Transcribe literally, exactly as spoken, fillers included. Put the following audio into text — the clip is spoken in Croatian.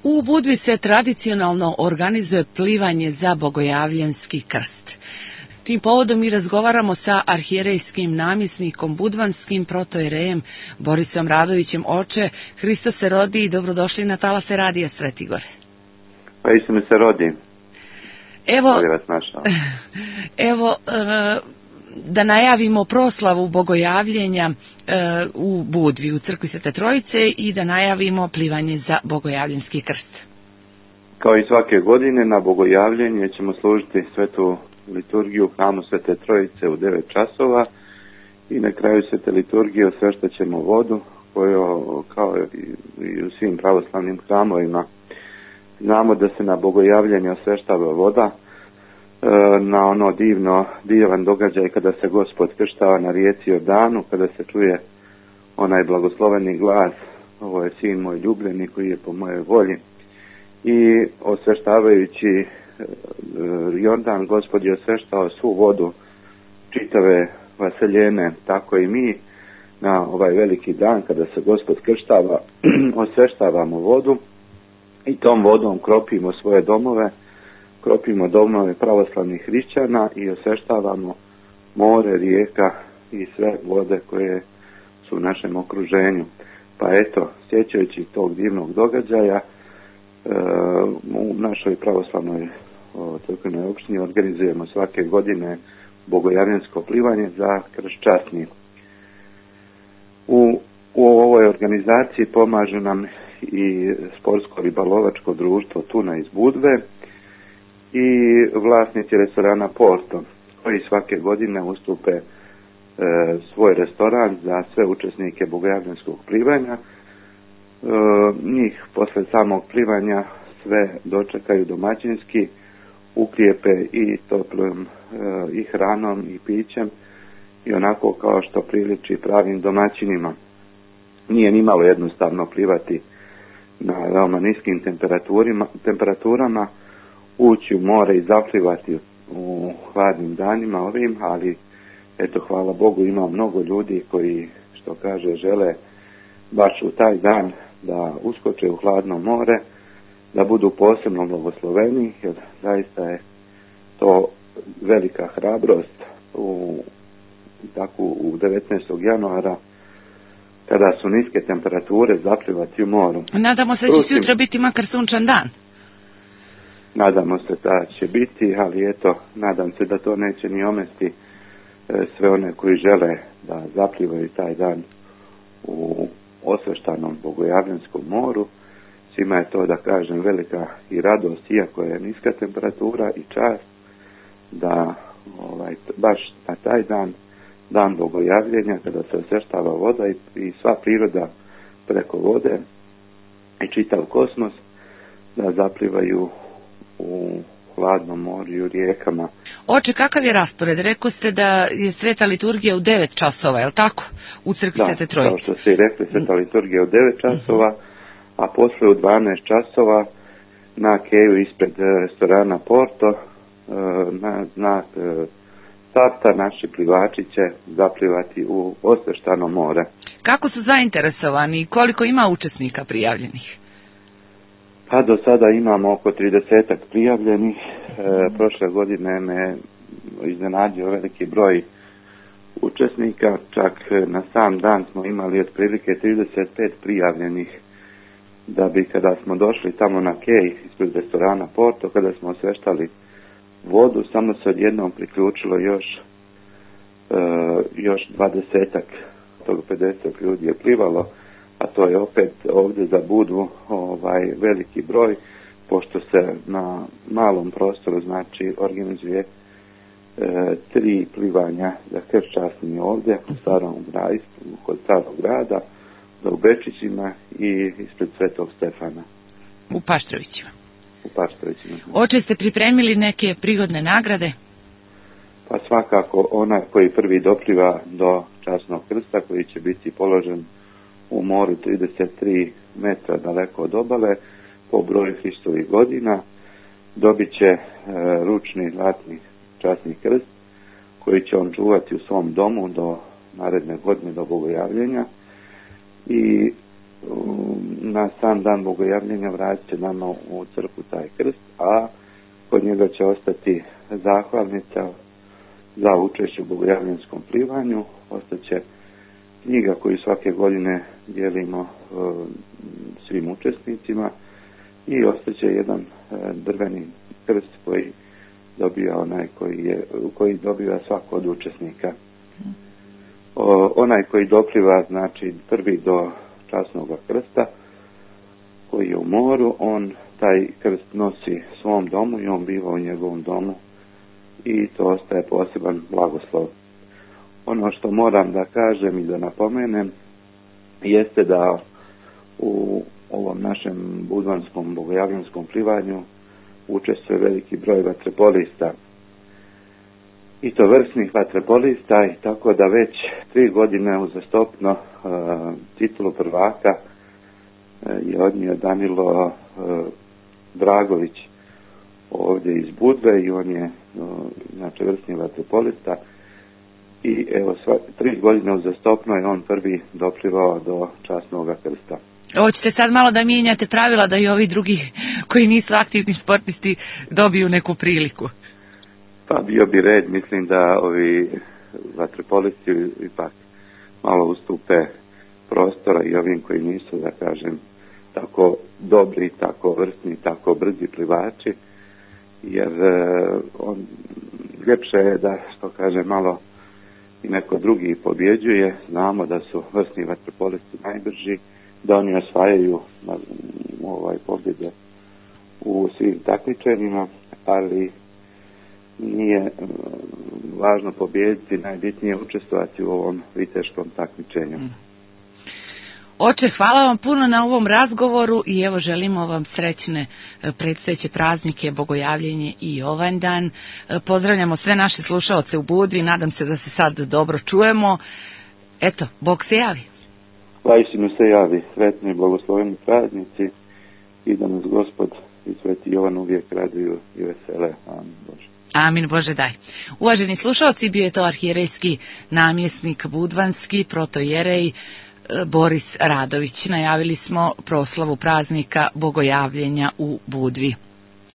U Budvi se tradicionalno organizuje plivanje za bogojavljanski krst. Tim povodom mi razgovaramo sa arhijerejskim namjesnikom budvanskim protojerejem Borisom Radovićem. Oče, Hristos se rodi i dobrodošli na talase Radija Svetigore. Pa Isus se rodi. Evo, evo da najavimo proslavu bogojavljenja u Budvi, u crkvi Svete Trojice, i da najavimo plivanje za bogojavljanski krst. Kao i svake godine na bogojavljenje ćemo služiti svetu liturgiju u hramu Svete Trojice u devet časova i na kraju svete liturgije osveštat ćemo vodu koju, kao i u svim pravoslavnim hramovima, znamo da se na bogojavljenje osveštava voda na ono divno, divan događaj kada se Gospod krštava na rijeci Jordanu, kada se čuje onaj blagosloveni glas: ovo je sin moj ljubljeni koji je po mojoj volji. I osveštavajući Jordan, Gospod je osveštao svu vodu čitave vaseljene, tako i mi na ovaj veliki dan kada se Gospod krštava osveštavamo vodu i tom vodom kropimo svoje domove, kropimo domove pravoslavnih hrišćana i osveštavamo more, rijeka i sve vode koje su u našem okruženju. Pa eto, sjećajući tog divnog događaja, u našoj pravoslavnoj crkvenoj opštini organizujemo svake godine bogojavljansko plivanje za krst časni. U, u ovoj organizaciji pomažu nam i sportsko ribolovačko društvo Tuna iz Budve i vlasnici restorana Porto, koji svake godine ustupe e, svoj restoran za sve učesnike bogojavljanskog plivanja. E, njih posle samog plivanja sve dočekaju domaćinski, ukrijepe i toplom e, i hranom i pićem i onako kao što priliči pravim domaćinima. Nije nimalo jednostavno plivati na veoma niskim temperaturama, ući u more i zaplivati u hladnim danima ovim, ali eto, hvala Bogu, ima mnogo ljudi koji, što kaže, žele baš u taj dan da uskoče u hladno more, da budu posebno blagosloveni, jer zaista je to velika hrabrost u, tako, u devetnaestog januara, kada su niske temperature, zaplivati u moru. Nadamo se da će sutra biti makar sunčan dan. Nadamo se da će biti, ali eto, nadam se da to neće ni omesti sve one koji žele da zaplivaju taj dan u osveštanom bogojavljanskom moru. Svima je to, da kažem, velika i radost, iako je niska temperatura, i čast da ovaj, baš na taj dan, dan bogojavljenja, kada se osveštava voda i, i sva priroda preko vode i čitav kosmos, da zaplivaju u hladnom moru i u rijekama. Oče, kakav je raspored? Rekao ste da je sveta liturgija u devet časova, je li tako? U crkvi Svete Trojice. Da, kao što ste i rekli, sveta liturgija u devet časova, a posle u dvanaest časova na keju ispred restorana Porto, na znak starta, naši plivači će zaplivati u osveštano more. Kako su zainteresovani i koliko ima učesnika prijavljenih? Pa do sada imamo oko tridesetak prijavljenih. E, prošle godine me iznenadio veliki broj učesnika, čak na sam dan smo imali otprilike trideset pet prijavljenih, da bi kada smo došli tamo na kej ispred restorana Porto, kada smo osveštali vodu, samo se odjednom priključilo još e, još dvadesetak, toga pedeset ljudi je plivalo, a to je opet ovdje za Budvu ovaj veliki broj, pošto se na malom prostoru, znači, organizuje e, tri plivanja za krst časni ovdje u starom grajstvu, kod starog grada, za u Bečićima i ispred Svetog Stefana. U Paštrovićima. U Paštrovićima. Oče, ste pripremili neke prigodne nagrade? Pa svakako onaj koji prvi dopliva do časnog krsta, koji će biti položen u moru trideset tri metra daleko od obale, po broju Hristovih godina, dobit će e, ručni zlatni časni krst, koji će on čuvati u svom domu do naredne godine, do bogojavljenja. I na sam dan bogojavljenja vratit će nama u crkvu taj krst, a kod njega će ostati zahvalnica za učešće u bogojavljenskom plivanju, ostaće knjiga koju svake godine dijelimo svim učesnicima i ostaće jedan drveni krst koji dobija onaj koji, je, koji dobiva svako od učesnika. O, onaj koji dopliva, znači prvi do časnog krsta, koji je u moru, on taj krst nosi svom domu i on biva u njegovom domu i to ostaje poseban blagoslov. Ono što moram da kažem i da napomenem jeste da u ovom našem budvanskom bogojavljenskom plivanju učestvuje veliki broj vaterpolista. I to vrsnih vaterpolista, i tako da već tri godine uzastopno uh, titulu prvaka uh, je odnio Danilo uh, Dragović ovdje iz Budve i on je uh, znači vrsni vaterpolista i evo sva, tri godine uzastopno je on prvi doplivao do časnog krsta. Hoćete sad malo da mijenjate pravila da i ovi drugi koji nisu aktivni sportisti dobiju neku priliku? Pa bio bi red, mislim da ovi vaterpolisti ipak malo ustupe prostora i ovim koji nisu, da kažem, tako dobri, tako vrsni, tako brzi plivači, jer on, ljepše je da, što kaže, malo i neko drugi pobjeđuje. Znamo da su vrsni vaterpolisti najbrži, da oni osvajaju ovaj pobjede u svim takmičenjima, ali nije važno pobijediti, najbitnije učestvovati u ovom viteškom takmičenju. Oče, hvala vam puno na ovom razgovoru i evo želimo vam srećne predstojeće praznike, bogojavljenje i ovaj dan. Pozdravljamo sve naše slušaoce u Budvi, nadam se da se sad dobro čujemo. Eto, Bog se javi. Vajsinu se javi, sretni i blagosloveni praznici i da nas Gospod i Sveti Jovan uvijek raduju i vesele. Amin Bože. Amin Bože daj. Uvaženi slušalci, bio je to arhijerejski namjesnik budvanski, protojerej Boris Radović. Najavili smo proslavu praznika bogojavljenja u Budvi.